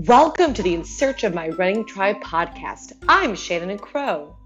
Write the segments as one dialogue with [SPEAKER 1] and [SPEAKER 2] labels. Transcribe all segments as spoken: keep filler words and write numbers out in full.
[SPEAKER 1] Welcome to the In Search of My Running Tribe podcast. I'm Shannon Crow.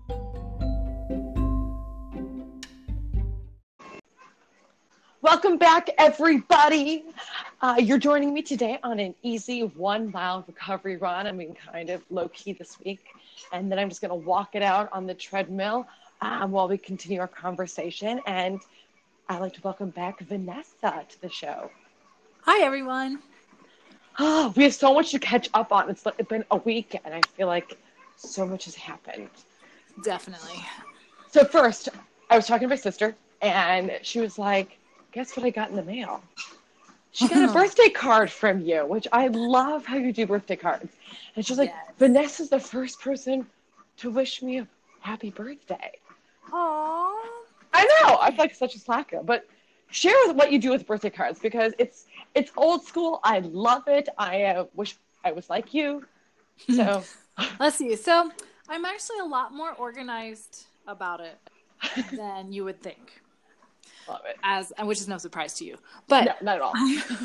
[SPEAKER 1] Welcome back, everybody. Uh, you're joining me today on an easy one-mile recovery run. I mean, kind of low-key this week. And then I'm just going to walk it out on the treadmill um, while we continue our conversation. And I'd like to welcome back Vanessa to the show.
[SPEAKER 2] Hi, everyone.
[SPEAKER 1] Oh, we have so much to catch up on. It's been a week, and I feel like so much has happened.
[SPEAKER 2] Definitely.
[SPEAKER 1] So first, I was talking to my sister, and she was like, guess what I got in the mail? She got a birthday card from you, which I love how you do birthday cards. And she's like, yes. Vanessa's the first person to wish me a happy birthday.
[SPEAKER 2] Aww.
[SPEAKER 1] I know. I feel like such a slacker, but share with what you do with birthday cards because it's it's old school. I love it. I uh, wish I was like you. So
[SPEAKER 2] let's see. So I'm actually a lot more organized about it than you would think.
[SPEAKER 1] Love it.
[SPEAKER 2] As which is no surprise to you, but
[SPEAKER 1] no, not at all.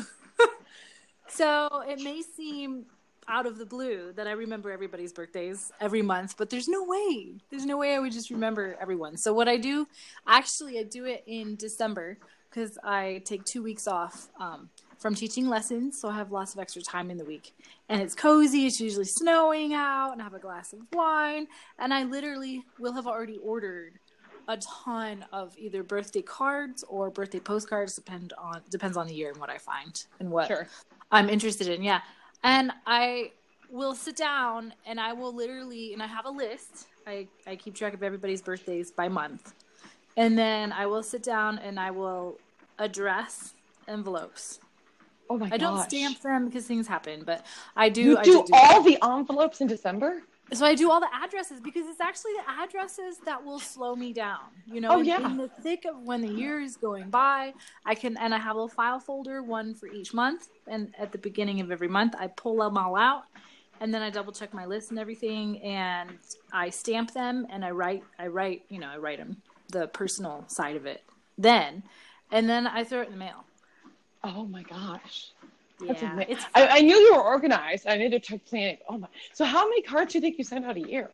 [SPEAKER 2] So it may seem out of the blue that I remember everybody's birthdays every month, but there's no way. There's no way I would just remember everyone. So what I do, actually, I do it in December because I take two weeks off um, from teaching lessons, so I have lots of extra time in the week. And it's cozy. It's usually snowing out, and I have a glass of wine, and I literally will have already ordered a ton of either birthday cards or birthday postcards, depend on depends on the year and what I find and what
[SPEAKER 1] sure.
[SPEAKER 2] I'm interested in. Yeah. And I will sit down and I will literally, and I have a list. I, I keep track of everybody's birthdays by month. And then I will sit down and I will address envelopes.
[SPEAKER 1] Oh my gosh.
[SPEAKER 2] I don't stamp them because things happen, but I do.
[SPEAKER 1] You
[SPEAKER 2] I
[SPEAKER 1] do,
[SPEAKER 2] do, do
[SPEAKER 1] all the envelopes in December?
[SPEAKER 2] So I do all the addresses because it's actually the addresses that will slow me down. You know,
[SPEAKER 1] oh,
[SPEAKER 2] in,
[SPEAKER 1] yeah.
[SPEAKER 2] in the thick of when the year is going by, I can, and I have a file folder, one for each month. And at the beginning of every month, I pull them all out and then I double check my list and everything. And I stamp them and I write, I write, you know, I write them, the personal side of it then, and then I throw it in the mail.
[SPEAKER 1] Oh my gosh.
[SPEAKER 2] Yeah,
[SPEAKER 1] it's I, I knew you were organized. I needed to plan. Oh my! So how many cards do you think you send out a year?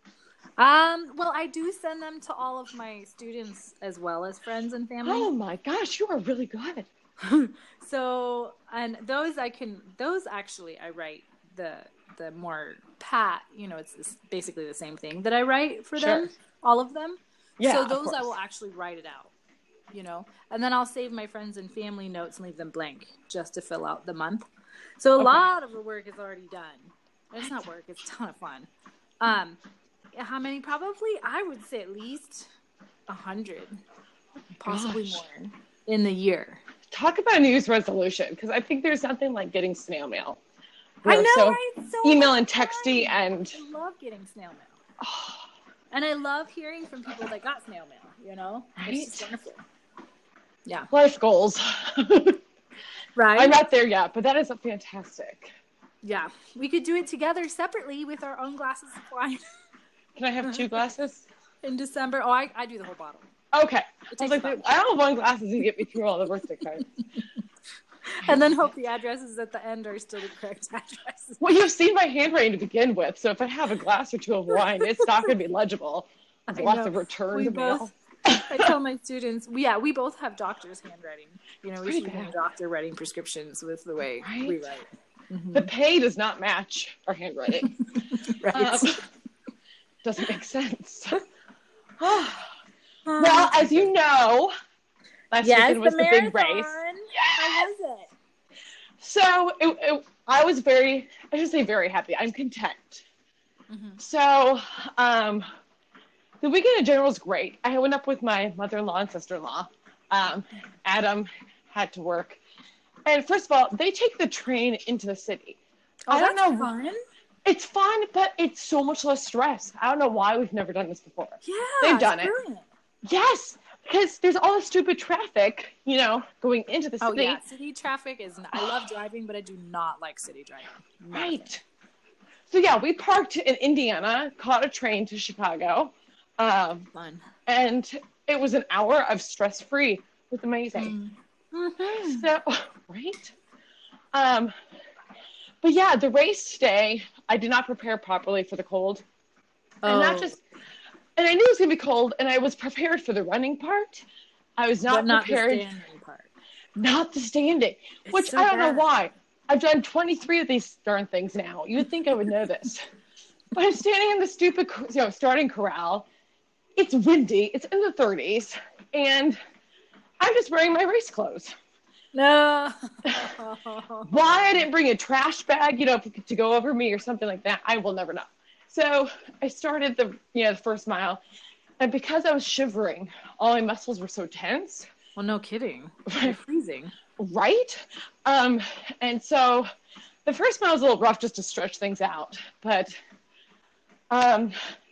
[SPEAKER 2] Um. Well, I do send them to all of my students as well as friends and family.
[SPEAKER 1] Oh my gosh, you are really good.
[SPEAKER 2] So, and those I can. Those actually, I write the the more pat. You know, it's this, basically the same thing that I write for
[SPEAKER 1] sure.
[SPEAKER 2] them. All of them.
[SPEAKER 1] Yeah.
[SPEAKER 2] So those I will actually write it out. You know, and then I'll save my friends and family notes and leave them blank just to fill out the month. So a
[SPEAKER 1] okay.
[SPEAKER 2] lot of the work is already done. It's not work. It's a ton of fun. Um, how many? Probably, I would say at least a hundred, oh possibly
[SPEAKER 1] gosh.
[SPEAKER 2] more in the year.
[SPEAKER 1] Talk about a New Year's resolution because I think there's nothing like getting snail mail.
[SPEAKER 2] I know,
[SPEAKER 1] so
[SPEAKER 2] right? So
[SPEAKER 1] email and texty and
[SPEAKER 2] I love getting snail mail. Oh. And I love hearing from people that got snail mail, you know?
[SPEAKER 1] Right?
[SPEAKER 2] It's just wonderful. Yeah.
[SPEAKER 1] Life goals.
[SPEAKER 2] Right.
[SPEAKER 1] I'm not there yet, but that is fantastic.
[SPEAKER 2] Yeah. We could do it together separately with our own glasses of wine.
[SPEAKER 1] Can I have two glasses?
[SPEAKER 2] In December. Oh, I, I do the whole bottle.
[SPEAKER 1] Okay. I was like, I don't have one glasses and get me through all the birthday cards.
[SPEAKER 2] And then hope the addresses at the end are still the correct addresses.
[SPEAKER 1] Well, you've seen my handwriting to begin with, so if I have a glass or two of wine, it's not going to be legible. There's lots of returned mail.
[SPEAKER 2] I tell my students, yeah, we both have doctor's handwriting. You know, we
[SPEAKER 1] Pretty
[SPEAKER 2] should be
[SPEAKER 1] bad.
[SPEAKER 2] a doctor writing prescriptions with the way
[SPEAKER 1] right?
[SPEAKER 2] we write. Mm-hmm.
[SPEAKER 1] The pay does not match our handwriting.
[SPEAKER 2] Right.
[SPEAKER 1] Um, doesn't make sense. Well, as you know, last
[SPEAKER 2] yes,
[SPEAKER 1] weekend was
[SPEAKER 2] the,
[SPEAKER 1] the,
[SPEAKER 2] marathon.
[SPEAKER 1] big race.
[SPEAKER 2] Yes! How was it?
[SPEAKER 1] So it, it, I was very, I should say very happy. I'm content.
[SPEAKER 2] Mm-hmm.
[SPEAKER 1] So um, the weekend in general was great. I went up with my mother-in-law and sister-in-law. Um, Adam had to work. And first of all, they take the train into the city.
[SPEAKER 2] Oh,
[SPEAKER 1] I don't
[SPEAKER 2] that's
[SPEAKER 1] know.
[SPEAKER 2] fun.
[SPEAKER 1] It's fun, but it's so much less stress. I don't know why we've never done this before.
[SPEAKER 2] Yeah,
[SPEAKER 1] they've done
[SPEAKER 2] it.
[SPEAKER 1] Brilliant. Yes, because there's all the stupid traffic, you know, going into the city.
[SPEAKER 2] Oh yeah, city traffic is. I love driving, but I do not like city driving. Nothing.
[SPEAKER 1] Right. So yeah, we parked in Indiana, caught a train to Chicago. Um,
[SPEAKER 2] Fun.
[SPEAKER 1] And it was an hour of stress-free. It was amazing.
[SPEAKER 2] Mm. Mm-hmm.
[SPEAKER 1] So, right? Um, but yeah, the race day, I did not prepare properly for the cold.
[SPEAKER 2] Oh.
[SPEAKER 1] And not just, and I knew it was going to be cold, and I was prepared for the running part. I was not,
[SPEAKER 2] but not
[SPEAKER 1] prepared.
[SPEAKER 2] the standing part.
[SPEAKER 1] Not the standing,
[SPEAKER 2] It's
[SPEAKER 1] which
[SPEAKER 2] so
[SPEAKER 1] I don't
[SPEAKER 2] bad.
[SPEAKER 1] know why. I've done twenty-three of these darn things now. You would think I would know this. But I'm standing in the stupid, you know, starting corral. It's windy. It's in the thirties. And I'm just wearing my race clothes.
[SPEAKER 2] No.
[SPEAKER 1] Why I didn't bring a trash bag, you know, to go over me or something like that, I will never know. So I started the, you know, the first mile. And because I was shivering, all my muscles were so tense.
[SPEAKER 2] Well, no kidding. You're freezing.
[SPEAKER 1] Right? Um, and so the first mile was a little rough just to stretch things out. But um,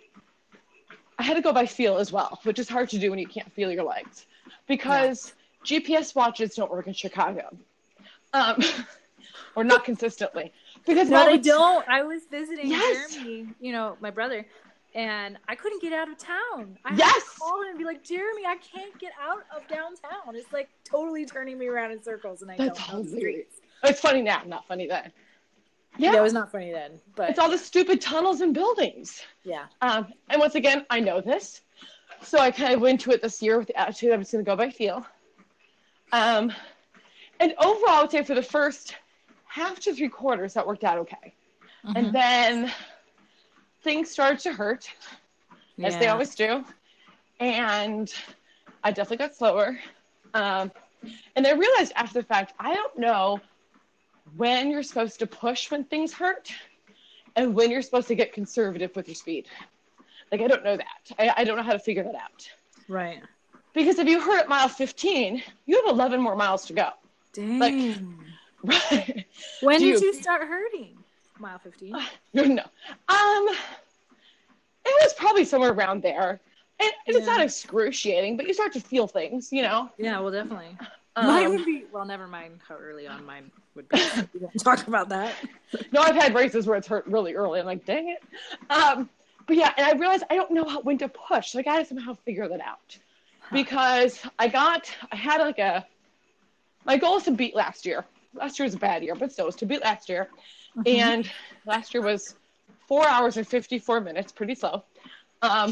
[SPEAKER 1] I had to go by feel as well, which is hard to do when you can't feel your legs. Because yeah. G P S watches don't work in Chicago. Um, or not consistently. Because
[SPEAKER 2] no, they don't. I was visiting
[SPEAKER 1] yes.
[SPEAKER 2] Jeremy, you know, my brother, and I couldn't get out of town. I
[SPEAKER 1] yes.
[SPEAKER 2] had to call him and be like, Jeremy, I can't get out of downtown. It's like totally turning me around in circles, and I
[SPEAKER 1] That's
[SPEAKER 2] don't know the
[SPEAKER 1] hilarious.
[SPEAKER 2] streets.
[SPEAKER 1] It's funny now, not funny then. Yeah.
[SPEAKER 2] That was not funny then. But
[SPEAKER 1] it's all the stupid tunnels and buildings.
[SPEAKER 2] Yeah.
[SPEAKER 1] Um, and once again, I know this. So I kind of went to it this year with the attitude I'm just going to go by feel. Um, and overall, I would say for the first half to three quarters, that worked out okay. Mm-hmm. And then things started to hurt, yeah. as they always do. And I definitely got slower. Um, and I realized after the fact, I don't know when you're supposed to push when things hurt and when you're supposed to get conservative with your speed. Like, I don't know that. I, I don't know how to figure that out.
[SPEAKER 2] Right. Because
[SPEAKER 1] if you hurt at mile fifteen, you have eleven more miles to go.
[SPEAKER 2] Dang.
[SPEAKER 1] Like, right.
[SPEAKER 2] When
[SPEAKER 1] Do
[SPEAKER 2] did
[SPEAKER 1] you,
[SPEAKER 2] you start hurting? Mile fifteen?
[SPEAKER 1] Uh, no. Um, it was probably somewhere around there. And, and yeah. It's not excruciating, but you start to feel things, you know?
[SPEAKER 2] Yeah, well, definitely.
[SPEAKER 1] Um,
[SPEAKER 2] mine would be, well, never mind how early on mine would be. We don't talk about that.
[SPEAKER 1] No, I've had races where it's hurt really early. I'm like, dang it. Um, but yeah, and I realized I don't know how, when to push. So I got to somehow figure that out. Huh. Because I got, I had like a, my goal is to beat last year. Last year was a bad year, but still, it was to beat last year. Mm-hmm. And last year was four hours and fifty-four minutes, pretty slow. Um,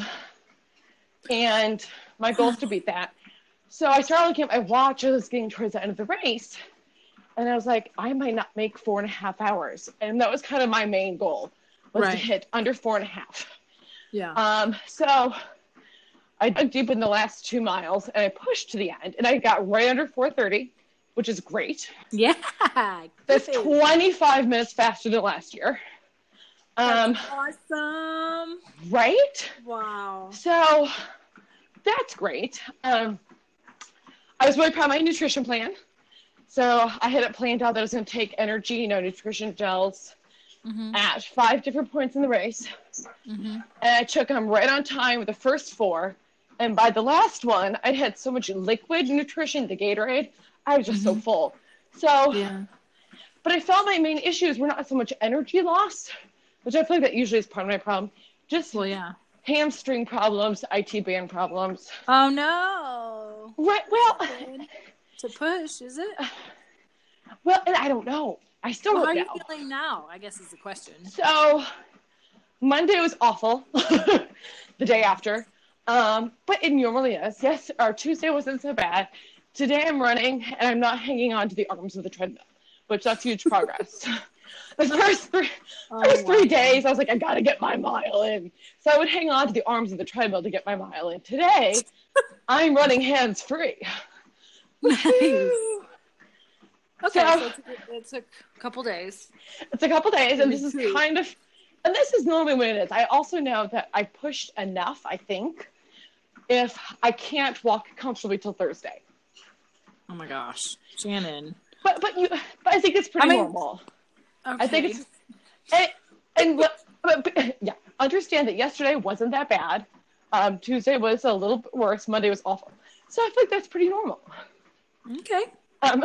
[SPEAKER 1] and my goal is to beat that. So I started looking at my watch as I was getting towards the end of the race. And I was like, I might not make four and a half hours. And that was kind of my main goal, was right. to hit under four and a half.
[SPEAKER 2] Yeah.
[SPEAKER 1] Um, so I dug deep in the last two miles and I pushed to the end and I got right under four thirty, which is great.
[SPEAKER 2] Yeah.
[SPEAKER 1] That's twenty-five minutes faster than last year. Um,
[SPEAKER 2] that's awesome.
[SPEAKER 1] Right?
[SPEAKER 2] Wow.
[SPEAKER 1] So that's great. Um, I was really proud of my nutrition plan. So I had it planned out that I was going to take energy, you know, nutrition gels mm-hmm. at five different points in the race. Mm-hmm. And I took them right on time with the first four. And by the last one, I had so much liquid nutrition, the Gatorade, I was just mm-hmm. so full. So,
[SPEAKER 2] yeah.
[SPEAKER 1] But I felt my main issues were not so much energy loss, which I feel like that usually is part of my problem. Just
[SPEAKER 2] well, yeah.
[SPEAKER 1] hamstring problems, I T band problems.
[SPEAKER 2] Oh, no.
[SPEAKER 1] Right. Well,
[SPEAKER 2] to push, is it?
[SPEAKER 1] Well, and I don't know. I still
[SPEAKER 2] well,
[SPEAKER 1] don't know.
[SPEAKER 2] How are you feeling now, I guess is the question.
[SPEAKER 1] So Monday was awful. The day after. Um, but it normally is. Yes, our Tuesday wasn't so bad. Today I'm running and I'm not hanging on to the arms of the treadmill, which that's huge progress. The first three, oh, first wow. three days, I was like, I got to get my mile in. So I would hang on to the arms of the treadmill to get my mile in. Today, I'm running hands-free.
[SPEAKER 2] Nice. Okay,
[SPEAKER 1] so,
[SPEAKER 2] so it, took, it took a couple days.
[SPEAKER 1] It's a couple days, and this is kind of, and this is normally when it is. I also know that I pushed enough, I think, if I can't walk comfortably till Thursday.
[SPEAKER 2] Oh my gosh, Shannon.
[SPEAKER 1] But but you, but I think it's pretty I mean, normal.
[SPEAKER 2] Okay.
[SPEAKER 1] I think it's, and, and but, but, yeah, understand that yesterday wasn't that bad. Um, Tuesday was a little bit worse. Monday was awful. So I think that's pretty normal.
[SPEAKER 2] Okay.
[SPEAKER 1] Um.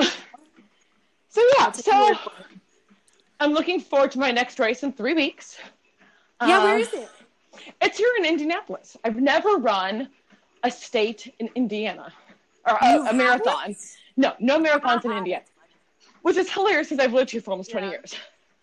[SPEAKER 1] So yeah, so I'm looking forward to my next race in three weeks.
[SPEAKER 2] Yeah,
[SPEAKER 1] um,
[SPEAKER 2] where is it?
[SPEAKER 1] It's here in Indianapolis. I've never run a state in Indiana or a, a marathon. No, no marathons in Indiana, which is hilarious because I've lived here for almost yeah. twenty years.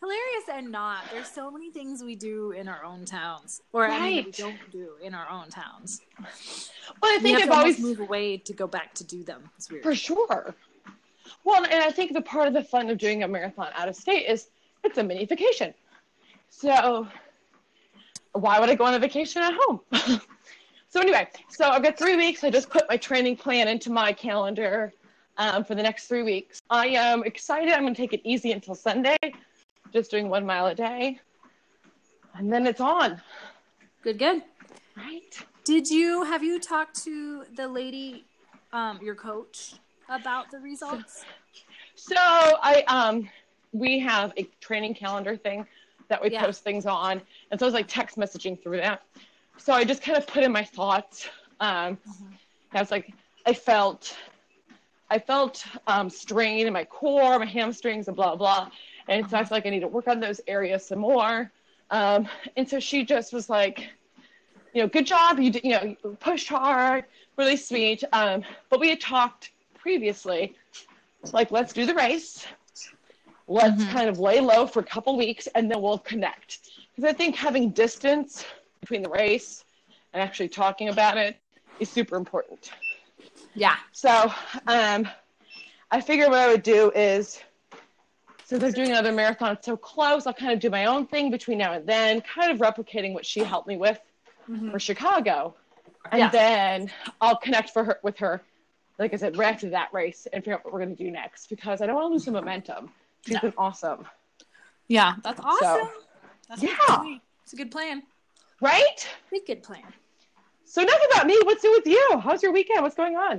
[SPEAKER 2] hilarious and not. There's so many things we do in our own towns, or
[SPEAKER 1] Right.
[SPEAKER 2] I mean, we don't do in our own towns.
[SPEAKER 1] Well, I
[SPEAKER 2] We
[SPEAKER 1] think
[SPEAKER 2] have
[SPEAKER 1] I've
[SPEAKER 2] to
[SPEAKER 1] always
[SPEAKER 2] almost move away to go back to do them. It's weird.
[SPEAKER 1] for sure. Well, and I think the part of the fun of doing a marathon out of state is it's a mini vacation. So why would I go on a vacation at home? So anyway, so I've got three weeks. I just put my training plan into my calendar um, for the next three weeks. I am excited. I'm going to take it easy until Sunday, just doing one mile a day. And then it's on.
[SPEAKER 2] Good, good.
[SPEAKER 1] Right?
[SPEAKER 2] Did you, have you talked to the lady, um, your coach, about the results?
[SPEAKER 1] So I, um, we have a training calendar thing that we
[SPEAKER 2] Yeah.
[SPEAKER 1] post things on. And so I was like text messaging through that. So I just kind of put in my thoughts. Um,
[SPEAKER 2] Mm-hmm.
[SPEAKER 1] I was like, I felt, I felt um, strain in my core, my hamstrings, and blah, blah. And so I feel like I need to work on those areas some more. Um, and so she just was like, you know, good job. You did, you know, you pushed hard, really sweet. Um, but we had talked previously, like, let's do the race. Let's
[SPEAKER 2] Mhm.
[SPEAKER 1] kind of lay low for a couple weeks and then we'll connect. Because I think having distance between the race and actually talking about it is super important.
[SPEAKER 2] Yeah.
[SPEAKER 1] So um, I figured what I would do is, since I'm doing another marathon so close, I'll kind of do my own thing between now and then, kind of replicating what she helped me with
[SPEAKER 2] Mm-hmm.
[SPEAKER 1] for Chicago. And
[SPEAKER 2] Yeah.
[SPEAKER 1] then I'll connect for her with her, like I said, right after that race and figure out what we're going to do next, because I don't want to lose the momentum. She's
[SPEAKER 2] No.
[SPEAKER 1] been awesome.
[SPEAKER 2] Yeah, that's awesome.
[SPEAKER 1] So,
[SPEAKER 2] That's
[SPEAKER 1] yeah.
[SPEAKER 2] great. It's a good plan.
[SPEAKER 1] Right?
[SPEAKER 2] Big good plan.
[SPEAKER 1] So enough about me. What's new with you? How's your weekend? What's going on?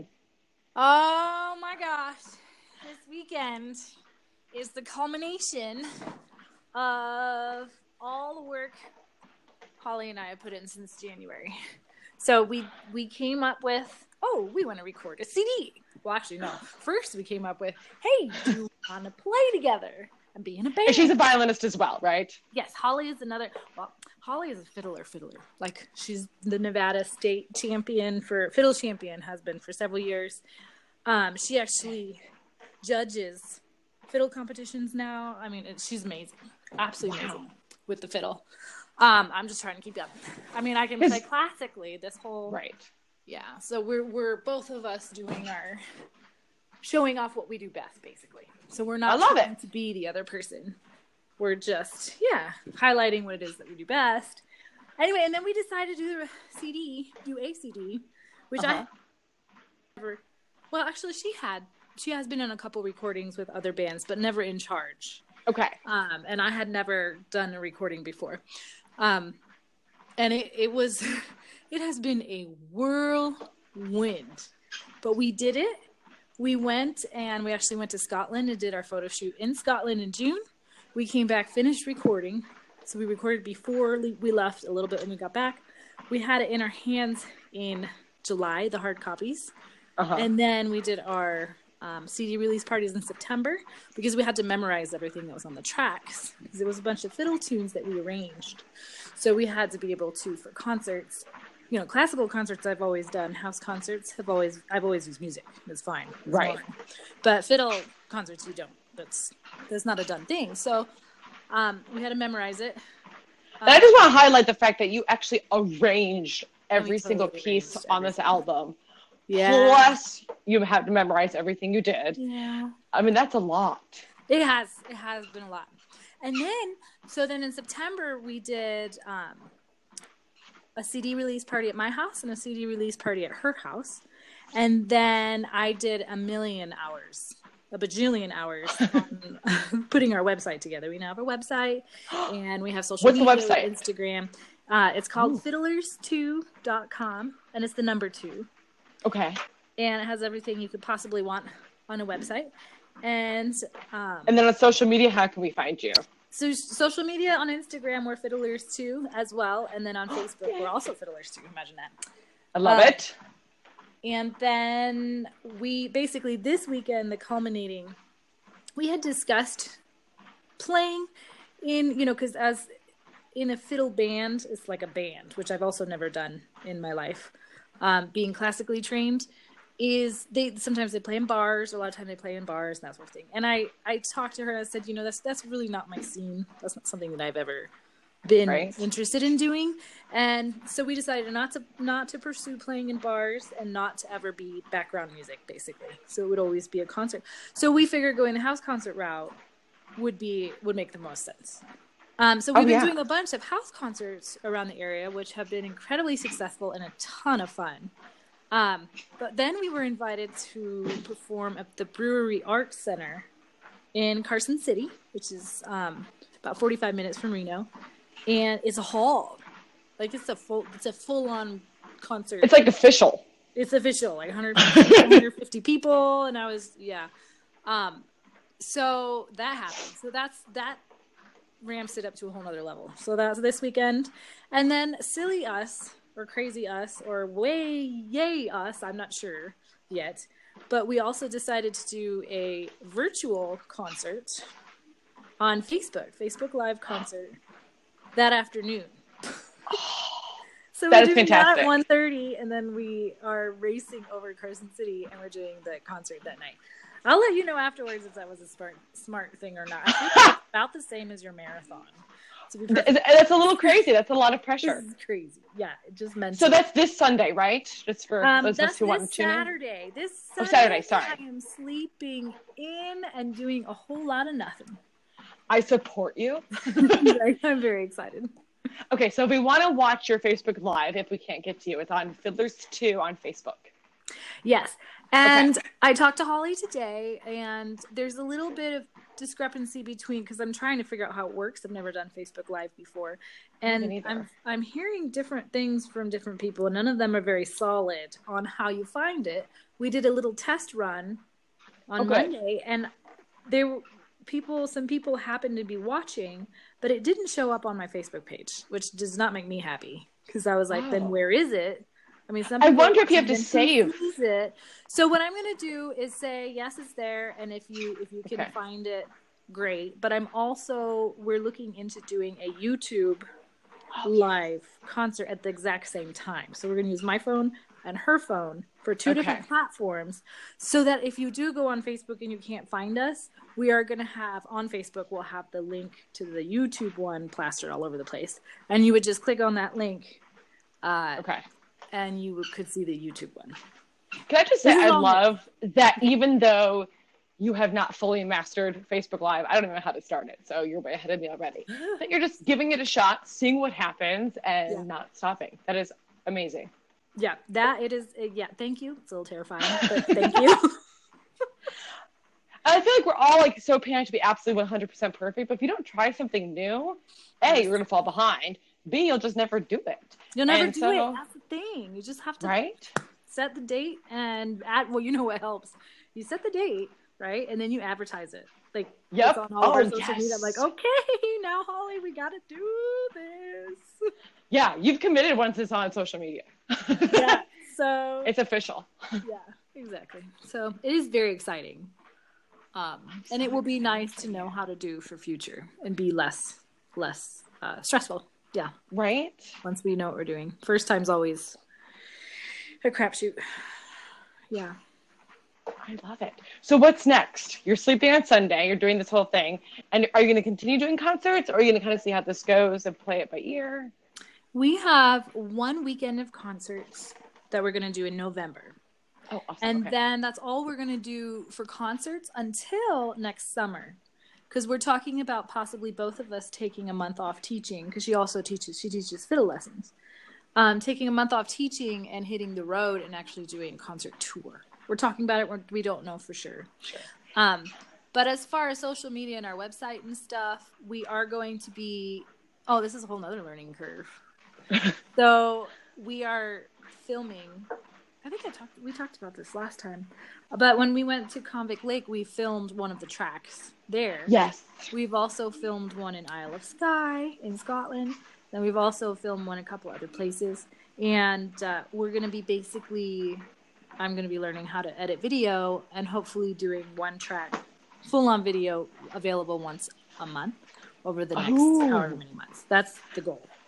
[SPEAKER 2] Oh my gosh. This weekend is the culmination of all the work Holly and I have put in since January. So we we came up with, oh, we want to record a C D. Well, actually, no. First, we came up with, hey, do you want to play together and be in a band?
[SPEAKER 1] And she's a violinist as well, right?
[SPEAKER 2] Yes, Holly is another. Well, Holly is a fiddler, fiddler. Like, she's the Nevada state champion for fiddle champion, has been for several years. Um, she actually judges fiddle competitions now. I mean, it, she's amazing, absolutely
[SPEAKER 1] Wow.
[SPEAKER 2] amazing with the fiddle. Um, I'm just trying to keep up. I mean, I can play classically. This whole
[SPEAKER 1] Right.
[SPEAKER 2] yeah. So we're we're both of us doing our showing off what we do best, basically. So we're not
[SPEAKER 1] I love
[SPEAKER 2] trying
[SPEAKER 1] it.
[SPEAKER 2] to be the other person. We're just, yeah, highlighting what it is that we do best. Anyway, and then we decided to do a C D, do a C D, which
[SPEAKER 1] Uh-huh.
[SPEAKER 2] I never, well, actually she had, she has been in a couple recordings with other bands, but never in charge.
[SPEAKER 1] Okay.
[SPEAKER 2] Um, and I had never done a recording before. Um, and it, it was, it has been a whirlwind, but we did it. We went and we actually went to Scotland and did our photo shoot in Scotland in June. We came back, finished recording. So we recorded before we left a little bit when we got back. We had it in our hands in July, the hard copies.
[SPEAKER 1] Uh-huh.
[SPEAKER 2] And then we did our um, C D release parties in September because we had to memorize everything that was on the tracks. Because it was a bunch of fiddle tunes that we arranged. So we had to be able to, for concerts, you know, classical concerts I've always done, house concerts have always, I've always used music. It's fine. It's
[SPEAKER 1] Right.
[SPEAKER 2] fine. But fiddle concerts, you don't. That's, that's not a done thing. So um, we had to memorize it.
[SPEAKER 1] And I just want to highlight the fact that you actually arranged every
[SPEAKER 2] we
[SPEAKER 1] single
[SPEAKER 2] totally
[SPEAKER 1] piece
[SPEAKER 2] arranged
[SPEAKER 1] on this
[SPEAKER 2] everything.
[SPEAKER 1] album.
[SPEAKER 2] Yeah.
[SPEAKER 1] Plus, you have to memorize everything you did.
[SPEAKER 2] Yeah.
[SPEAKER 1] I mean, that's a lot.
[SPEAKER 2] It has. It has been a lot. And then, so then in September, we did um, a C D release party at my house and a C D release party at her house. And then I did a million hours, a bajillion hours on putting our website together. We now have a website and we have social
[SPEAKER 1] What's the
[SPEAKER 2] media,
[SPEAKER 1] website?
[SPEAKER 2] Instagram. Uh, it's called
[SPEAKER 1] Ooh.
[SPEAKER 2] fiddlers two dot com and it's the number two.
[SPEAKER 1] Okay.
[SPEAKER 2] And it has everything you could possibly want on a website. And um,
[SPEAKER 1] And then on social media, how can we find you?
[SPEAKER 2] so social media on Instagram, we're Fiddlers two as well. And then on Facebook, we're also Fiddlers two. Imagine that.
[SPEAKER 1] I love
[SPEAKER 2] Uh,
[SPEAKER 1] it.
[SPEAKER 2] And then we basically this weekend, the culminating, we had discussed playing in, you know, because as in a fiddle band, it's like a band, which I've also never done in my life, um, being classically trained. is they sometimes they play in bars. A lot of times they play in bars and that sort of thing. And I, I talked to her and I said, you know, that's that's really not my scene. That's not something that I've ever been
[SPEAKER 1] Right.
[SPEAKER 2] interested in doing. And so we decided not to not to pursue playing in bars and not to ever be background music, basically. So it would always be a concert. So we figured going the house concert route would be would make the most sense. Um, so we've
[SPEAKER 1] Oh,
[SPEAKER 2] been
[SPEAKER 1] yeah.
[SPEAKER 2] doing a bunch of house concerts around the area, which have been incredibly successful and a ton of fun. Um, but then we were invited to perform at the Brewery Arts Center in Carson City, which is um, about forty-five minutes from Reno, and it's a hall, like it's a full, it's a full-on concert.
[SPEAKER 1] It's like official.
[SPEAKER 2] It's official, like one hundred fifty, one hundred fifty people, and I was yeah. Um, so that happened. So that's that ramps it up to a whole nother level. So that's this weekend, and then Silly Us. Or Crazy Us, or Way Yay Us, I'm not sure yet. But we also decided to do a virtual concert on Facebook, Facebook Live concert that afternoon. So
[SPEAKER 1] That
[SPEAKER 2] we're
[SPEAKER 1] is
[SPEAKER 2] doing
[SPEAKER 1] fantastic.
[SPEAKER 2] that at one thirty, and then we are racing over Carson City, and we're doing the concert that night. I'll let you know afterwards if that was a smart, smart thing or not. I think it's about the same as your marathon. To be perfect.
[SPEAKER 1] That's a little crazy. That's a lot of pressure.
[SPEAKER 2] This is crazy. Yeah, it just meant.
[SPEAKER 1] So that's this Sunday, right? Just for
[SPEAKER 2] Um,
[SPEAKER 1] those of us
[SPEAKER 2] that's
[SPEAKER 1] who want
[SPEAKER 2] this
[SPEAKER 1] to tune in.
[SPEAKER 2] Saturday. This
[SPEAKER 1] Oh,
[SPEAKER 2] Saturday,
[SPEAKER 1] Saturday, sorry.
[SPEAKER 2] I am sleeping in and doing a whole lot of nothing.
[SPEAKER 1] I support you.
[SPEAKER 2] I'm very excited.
[SPEAKER 1] Okay, so if we want to watch your Facebook Live, if we can't get to you, it's on Fiddlers two on Facebook.
[SPEAKER 2] Yes. And
[SPEAKER 1] Okay.
[SPEAKER 2] I talked to Holly today, and there's a little bit of discrepancy between, because I'm trying to figure out how it works. I've never done Facebook Live before. And
[SPEAKER 1] Me neither.
[SPEAKER 2] I'm I'm hearing different things from different people, and none of them are very solid on how you find it. We did a little test run on
[SPEAKER 1] Okay.
[SPEAKER 2] Monday, and there were people, some people happened to be watching, but it didn't show up on my Facebook page, which does not make me happy, because I was like,
[SPEAKER 1] Oh.
[SPEAKER 2] then where is it? I mean, some
[SPEAKER 1] I
[SPEAKER 2] people
[SPEAKER 1] wonder if you have to
[SPEAKER 2] then who
[SPEAKER 1] save.
[SPEAKER 2] sees it. So what I'm going to do is say, yes, it's there. And if you, if you can
[SPEAKER 1] Okay.
[SPEAKER 2] find it, great. But I'm also, we're looking into doing a YouTube live concert at the exact same time. So we're going to use my phone and her phone for two
[SPEAKER 1] Okay.
[SPEAKER 2] different platforms, so that if you do go on Facebook and you can't find us, we are going to have on Facebook, we'll have the link to the YouTube one plastered all over the place. And you would just click on that link. Uh,
[SPEAKER 1] Okay.
[SPEAKER 2] and you could see the YouTube one.
[SPEAKER 1] Can I just say,
[SPEAKER 2] This is
[SPEAKER 1] I
[SPEAKER 2] all new.
[SPEAKER 1] love that even though you have not fully mastered Facebook Live, I don't even know how to start it, so you're way ahead of me already, that you're just giving it a shot, seeing what happens, and
[SPEAKER 2] Yeah.
[SPEAKER 1] not stopping. That is amazing.
[SPEAKER 2] Yeah, that it is. Uh, yeah, thank you. It's a little terrifying, but thank you.
[SPEAKER 1] I feel like we're all like so panicked to be absolutely one hundred percent perfect, but if you don't try something new, A,
[SPEAKER 2] Yes.
[SPEAKER 1] you're going to fall behind, B, you'll just never do it.
[SPEAKER 2] You'll never
[SPEAKER 1] And
[SPEAKER 2] do
[SPEAKER 1] so-
[SPEAKER 2] it. That's the thing. You just have to
[SPEAKER 1] Right?
[SPEAKER 2] set the date and add. Well, you know what helps? You set the date, right, and then you advertise it. Like,
[SPEAKER 1] Yep.
[SPEAKER 2] it's on all of our
[SPEAKER 1] Oh,
[SPEAKER 2] social
[SPEAKER 1] yes.
[SPEAKER 2] media. I'm like, okay, now Holly, we got to do this.
[SPEAKER 1] Yeah, you've committed once it's on social media.
[SPEAKER 2] Yeah. So
[SPEAKER 1] It's official.
[SPEAKER 2] yeah, exactly. So it is very exciting. Um, and it will be nice to know how to do for future and be less, less uh, stressful. Yeah.
[SPEAKER 1] Right?
[SPEAKER 2] Once we know what we're doing. First time's always a crapshoot. Yeah.
[SPEAKER 1] I love it. So what's next? You're sleeping on Sunday. You're doing this whole thing. And are you going to continue doing concerts, or are you going to kind of see how this goes and play it by ear?
[SPEAKER 2] We have one weekend of concerts that we're going to do in November.
[SPEAKER 1] Oh, awesome.
[SPEAKER 2] And
[SPEAKER 1] Okay.
[SPEAKER 2] then that's all we're going to do for concerts until next summer. Because we're talking about possibly both of us taking a month off teaching, because she also teaches, she teaches fiddle lessons. Um, taking a month off teaching and hitting the road and actually doing a concert tour. We're talking about it. We're, we don't know for sure.
[SPEAKER 1] Sure.
[SPEAKER 2] Um, but as far as social media and our website and stuff, we are going to be, oh, this is a whole nother learning curve. So we are filming. I think I talked, we talked about this last time. But when we went to Convict Lake, we filmed one of the tracks there.
[SPEAKER 1] Yes.
[SPEAKER 2] We've also filmed one in Isle of Skye in Scotland. Then we've also filmed one in a couple other places. And uh, we're going to be basically, I'm going to be learning how to edit video and hopefully doing one track, full-on video, available once a month over the next
[SPEAKER 1] Ooh.
[SPEAKER 2] however many months. That's the goal.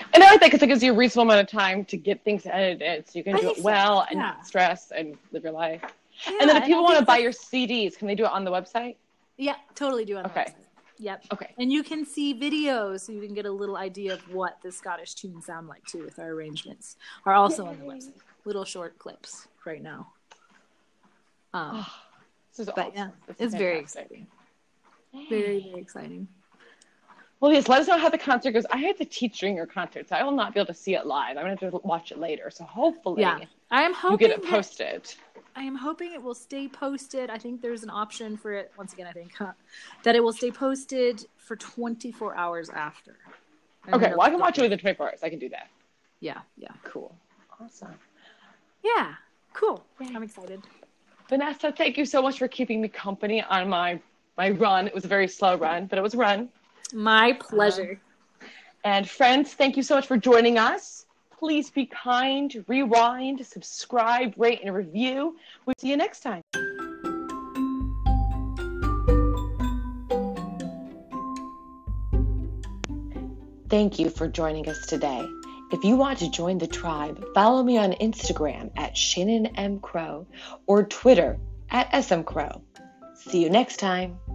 [SPEAKER 1] And I like that because it gives you a reasonable amount of time to get things edited so you can
[SPEAKER 2] I
[SPEAKER 1] do
[SPEAKER 2] think
[SPEAKER 1] it
[SPEAKER 2] so.
[SPEAKER 1] well and
[SPEAKER 2] Yeah.
[SPEAKER 1] not stress and live your life.
[SPEAKER 2] Yeah,
[SPEAKER 1] And then if
[SPEAKER 2] and
[SPEAKER 1] people
[SPEAKER 2] I
[SPEAKER 1] want to
[SPEAKER 2] think
[SPEAKER 1] buy
[SPEAKER 2] that-
[SPEAKER 1] your C Ds, can they do it on the website?
[SPEAKER 2] Yeah, totally do on the
[SPEAKER 1] Okay.
[SPEAKER 2] website. Yep.
[SPEAKER 1] Okay.
[SPEAKER 2] And you can see videos so you can get a little idea of what the Scottish tunes sound like too with our arrangements. Are also on the
[SPEAKER 1] Yay.
[SPEAKER 2] website. Little short clips right now. Um,
[SPEAKER 1] This is
[SPEAKER 2] but
[SPEAKER 1] awesome.
[SPEAKER 2] yeah,
[SPEAKER 1] This is
[SPEAKER 2] it's very
[SPEAKER 1] fantastic.
[SPEAKER 2] exciting. Very, very exciting.
[SPEAKER 1] Well, yes, let us know how the concert goes. I have to teach during your concert, so I will not be able to see it live. I'm going to have to watch it later. So hopefully
[SPEAKER 2] Yeah. I am
[SPEAKER 1] you
[SPEAKER 2] hoping
[SPEAKER 1] get it
[SPEAKER 2] that-
[SPEAKER 1] posted.
[SPEAKER 2] I am hoping it will stay posted. I think there's an option for it, once again, I think, huh, that it will stay posted for twenty-four hours after. And
[SPEAKER 1] Okay,
[SPEAKER 2] then
[SPEAKER 1] well, I can
[SPEAKER 2] it'll-
[SPEAKER 1] watch it within twenty-four hours. I can do that.
[SPEAKER 2] Yeah, yeah.
[SPEAKER 1] Cool. Awesome.
[SPEAKER 2] Yeah, cool. I'm excited.
[SPEAKER 1] Vanessa, thank you so much for keeping me company on my, my run. It was a very slow run, but it was a run.
[SPEAKER 2] My pleasure.
[SPEAKER 1] And friends, thank you so much for joining us. Please be kind, rewind, subscribe, rate, and review. We'll see you next time. Thank you for joining us today. If you want to join the tribe, follow me on Instagram at Shannon M. Crow or Twitter at S M Crow. See you next time.